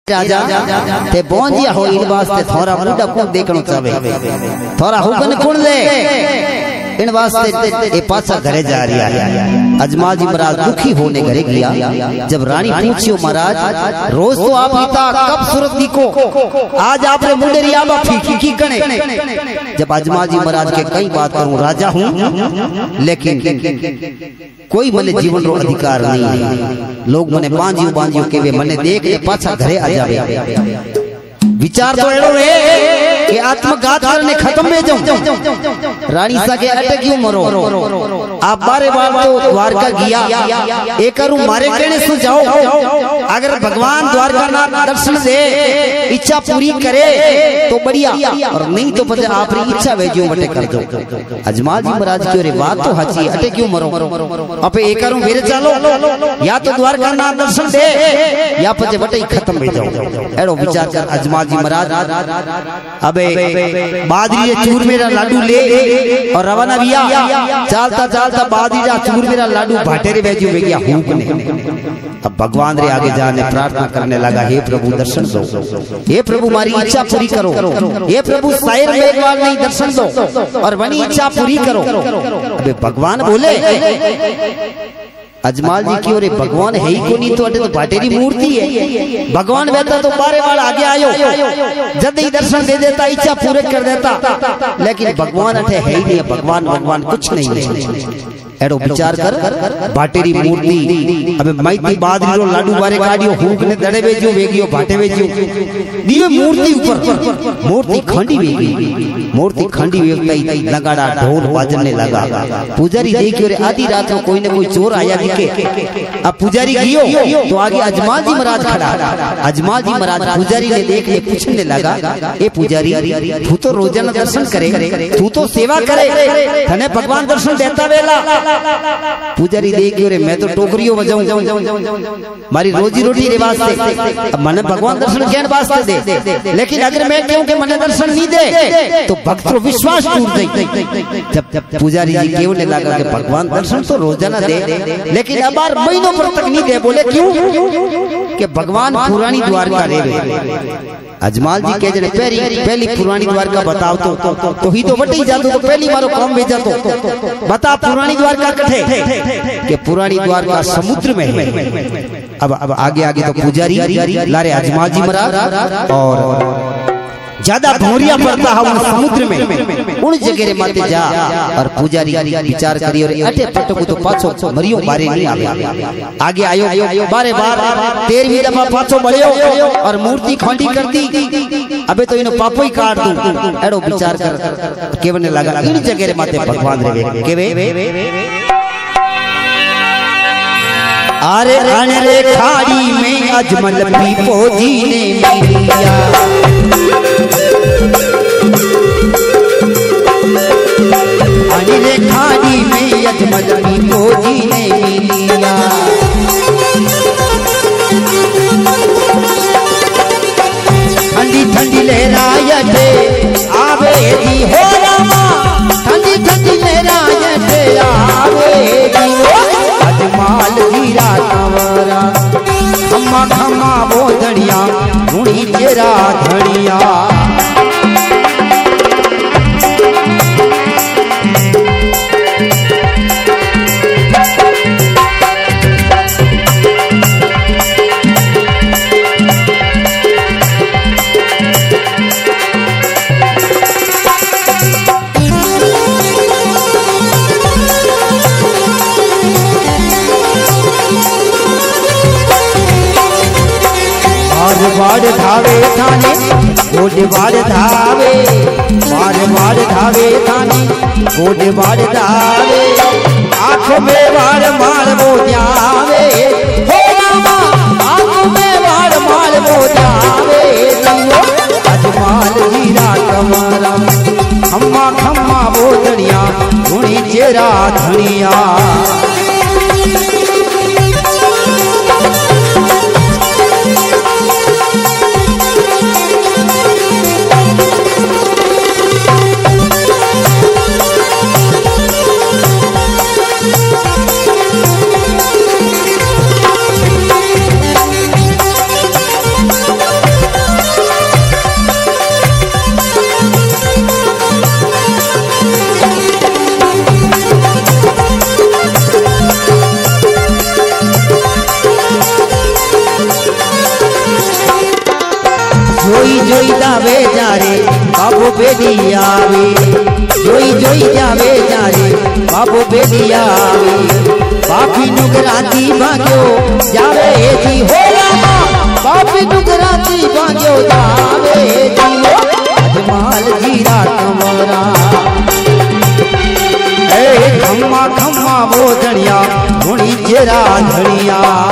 राजा ते बोंजिया हो इन वास्ते थोड़ा मुंडा को देखनो चावे थोड़ा हुकन कौन दे इन वास्ते ए पासा घरे जा रिया अजमाल जी महाराज दुखी होने घरे गया। जब रानी पूछियो महाराज रोज तो आप पिता कब सूरत दिखो आज आपने मुंडे रिया बा की कने। जब अजमाल जी महाराज के कई बात करूं राजा हूं लेकिन कोई मने जीवन रो अधिकार नहीं है। लोग मने बांजियो बांजियो के वे मने देख के पाछा घरे आ जावे। विचार तो एड़ो रे कि आत्मघात करने खत्म में जाऊं रानी सा के अटक क्यों मरो आप बारे बार तो द्वारका गया एक करूं मारे कहने सो जाओ। अगर भगवान द्वारका नाथ दर्शन दे इच्छा पूरी करे तो बढ़िया और नहीं तो पता आप री इच्छा वेजियो बटे कर दो। अजमाल जी महाराज की रे बात तो हची अटक क्यों मरो अपे एक करूं मेरे चलो या तो द्वारका नाथ दर्शन दे या पजे बटे खत्म में जाओ। एड़ो विचार कर अजमाल जी महाराज अबे बादरी चूर मेरा लाडू ले और रवाना बिया चलता चलता बादरी चूर मेरा लाडू भाटेरे भेजो वे गया हुक ने। अब भगवान रे आगे जाने प्रार्थना करने लगा हे प्रभु दर्शन दो हे प्रभु मारी इच्छा पूरी करो हे प्रभु शायर मेघवाल नहीं दर्शन दो और वनी इच्छा पूरी करो। अबे भगवान बोले अजमाल जी की ओरे भगवान है ही को नहीं तो अटे तो भाटेरी मूर्ति है। भगवान बैठा तो बारे बार आगे आयो जब ही दर्शन दे देता इच्छा पूरे कर देता लेकिन भगवान अटे है ही नहीं। भगवान भगवान कुछ नहीं है। एड़ो विचार कर भाटेरी मूर्ति अबे माइती बादरी रो लाडू बारे काडियो हुक ने दड़े वेजियो वेगियो भाटे वेजियो दिए मूर्ति ऊपर मूर्ति खंडी वेगी मूर्ति खंडी वेगताई लगाड़ा ढोल बाजने लगा। पुजारी देखियो रे आधी रात में कोई न कोई चोर आया दिखे। अब पुजारी गियो तो आगे अजमाल जी महाराज खड़ा। अजमाल जी महाराज पुजारी ने देख ले पूछने लगा ए पुजारी तू तो रोजाना दर्शन करे तू तो सेवा करे तने भगवान दर्शन देता वेला। पुजारी देखियो रे मैं तो टोकरियो बजाऊं मारी रोजी रोटी रे वास्ते मने भगवान दर्शन केन वास्ते दे लेकिन अगर मैं कहूं कि मने दर्शन नहीं दे तो भक्त रो विश्वास टूट जाई। जब पुजारी जी कहने लगा कि भगवान दर्शन तो रोजाना दे लेकिन अब बार महीनों पर तक नहीं दे। बोले क्यों कि भगवान पुरानी द्वारका रे। अजमाल जी कह जने पहली पुरानी द्वारका बताओ तो ही तो बटी जातो तो पहली मारो काम भेजा तो बता पुरानी द्वारका कठे कि पुरानी द्वारका समुद्र में है। अब आगे आगे तो पुजारी लारे अजमाल जी महाराज और ज्यादा भौरिया पड़ता है उन समुद्र में उन जगह रे माते जा और पुजारी विचार करियो रे अटे पटको तो पाछो मरियो बारे नहीं आवे। आगे आयो बारे बार 13वीं दफा पाछो बळियो और मूर्ति खंडी कर दी। अबे तो इनो पापो ही काट दूं। एड़ो विचार कर केवने लगा इन जगह रे माते भगवान रे केवे अरे अन रे खाड़ी में अजमल पीपो जी ने मिलिया अनिले खाड़ी में अजमल पीपो जी ने मिलिया ठंडी ठंडी लहरायते आवे दी हो रामा ठंडी ठंडी लहरायते आवे दी अजमाल हीरा कंवरा खम्मा खम्मा बोधड़िया मुड़ी तेरा धड़िया बाड़ धावे थाने गोड बाड़ धावे बाड़ धावे थाने गोड बाड़ धावे आँखों में बाड़ मार वो जावे हो रामा आँखों में बाड़ मार वो जावे अजमाल हीरा कंवरा खम्मा खम्मा बोधड़िया धुनी चेरा धनिया જોઈ જાવે જારે બાબો બેડી આવે જોઈ જાવે જારે બાબો બેડી આવે બાપી નુગરાતી ભાગ્યો જાવે જી હો બાપી નુગરાતી ભાગ્યો જાવે જી અજમાલ જીરા કમરા ए खम्मा खम्मा वो धनिया धुनी जेरा धनिया